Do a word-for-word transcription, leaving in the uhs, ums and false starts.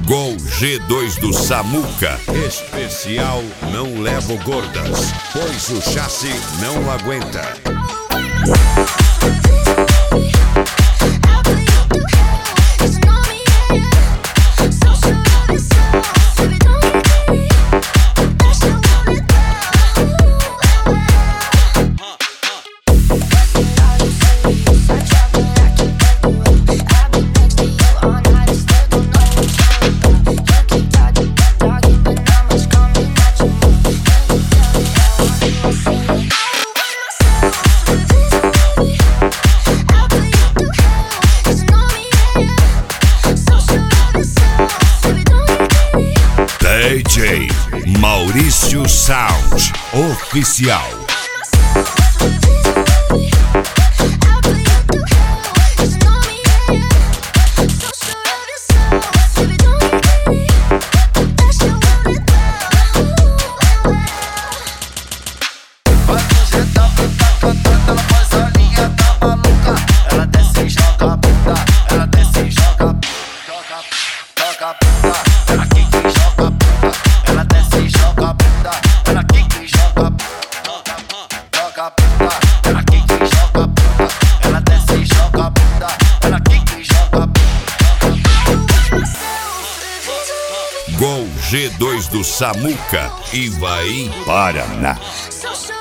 Gol G dois do Samuca. Especial Não Levo Gordas, pois o chassi não aguenta. D J Maurício Sound Oficial. Gol G dois do Samuca, Ivaí, Paraná.